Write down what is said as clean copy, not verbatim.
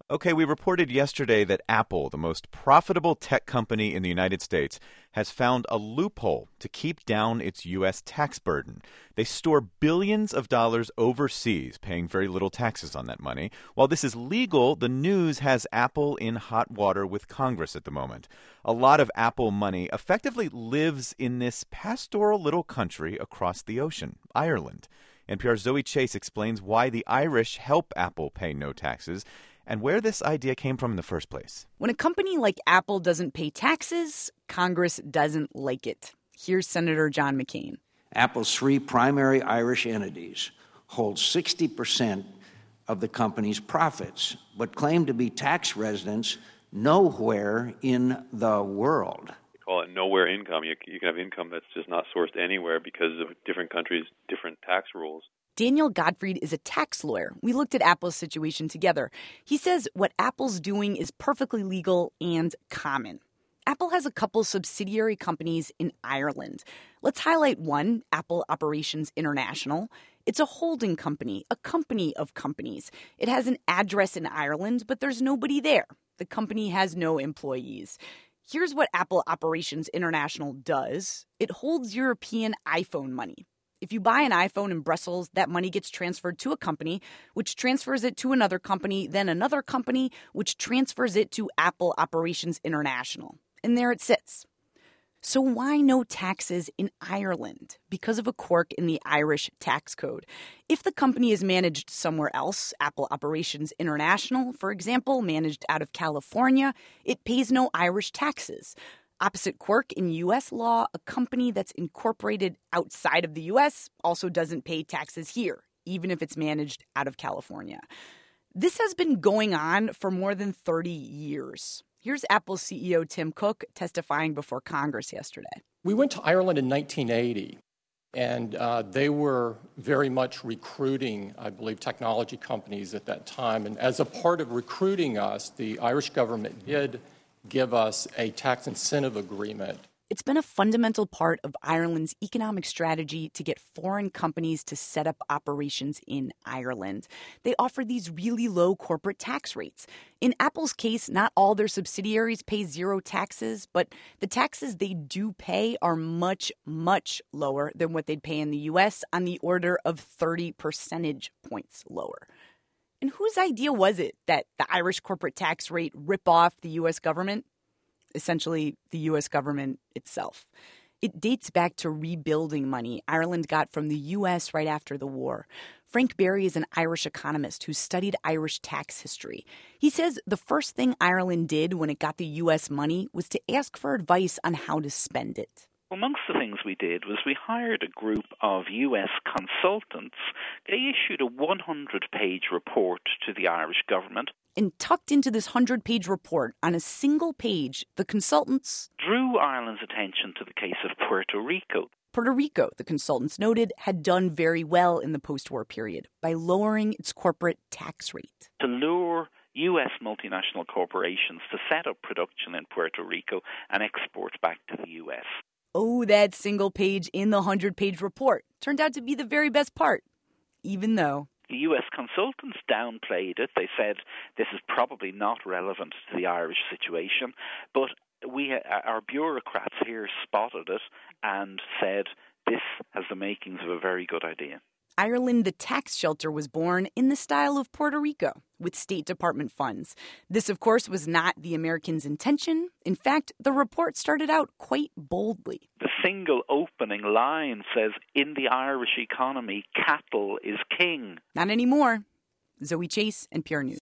Okay, we reported yesterday that Apple, the most profitable tech company in the United States, has found a loophole to keep down its U.S. tax burden. They store billions of dollars overseas, paying very little taxes on that money. While this is legal, the news has Apple in hot water with Congress at the moment. A lot of Apple money effectively lives in this pastoral little country across the ocean, Ireland. NPR's Zoe Chase explains why the Irish help Apple pay no taxes and where this idea came from in the first place. When a company like Apple doesn't pay taxes, Congress doesn't like it. Here's Senator John McCain. Apple's three primary Irish entities hold 60% of the company's profits, but claim to be tax residents nowhere in the world. We call it nowhere income. You can have income that's just not sourced anywhere because of different countries' different tax rules. Daniel Gottfried is a tax lawyer. We looked at Apple's situation together. He says what Apple's doing is perfectly legal and common. Apple has a couple subsidiary companies in Ireland. Let's highlight one, Apple Operations International. It's a holding company, a company of companies. It has an address in Ireland, but there's nobody there. The company has no employees. Here's what Apple Operations International does. It holds European iPhone money. If you buy an iPhone in Brussels, that money gets transferred to a company, which transfers it to another company, then another company, which transfers it to Apple Operations International. And there it sits. So why no taxes in Ireland? Because of a quirk in the Irish tax code. If the company is managed somewhere else, Apple Operations International, for example, managed out of California, it pays no Irish taxes. Opposite quirk in U.S. law, a company that's incorporated outside of the U.S. also doesn't pay taxes here, even if it's managed out of California. This has been going on for more than 30 years. Here's Apple CEO Tim Cook testifying before Congress yesterday. We went to Ireland in 1980, and they were very much recruiting, I believe, technology companies at that time. And as a part of recruiting us, the Irish government did give us a tax incentive agreement. It's been a fundamental part of Ireland's economic strategy to get foreign companies to set up operations in Ireland. They offer these really low corporate tax rates. In Apple's case, not all their subsidiaries pay zero taxes, but the taxes they do pay are much, much lower than what they'd pay in the U.S., on the order of 30 percentage points lower. And whose idea was it that the Irish corporate tax rate rip off the U.S. government? Essentially, the U.S. government itself. It dates back to rebuilding money Ireland got from the U.S. right after the war. Frank Berry is an Irish economist who studied Irish tax history. He says the first thing Ireland did when it got the U.S. money was to ask for advice on how to spend it. Amongst the things we did was we hired a group of U.S. consultants. They issued a 100-page report to the Irish government. And tucked into this 100-page report, on a single page, the consultants drew Ireland's attention to the case of Puerto Rico. Puerto Rico, the consultants noted, had done very well in the post-war period by lowering its corporate tax rate. To lure U.S. multinational corporations to set up production in Puerto Rico and export back to the U.S. Oh, that single page in the 100-page report turned out to be the very best part, even though the U.S. consultants downplayed it. They said this is probably not relevant to the Irish situation, but our bureaucrats here spotted it and said this has the makings of a very good idea. Ireland, the tax shelter, was born in the style of Puerto Rico, with State Department funds. This, of course, was not the Americans' intention. In fact, the report started out quite boldly. The single opening line says, "In the Irish economy, cattle is king." Not anymore. Zoe Chase, NPR News.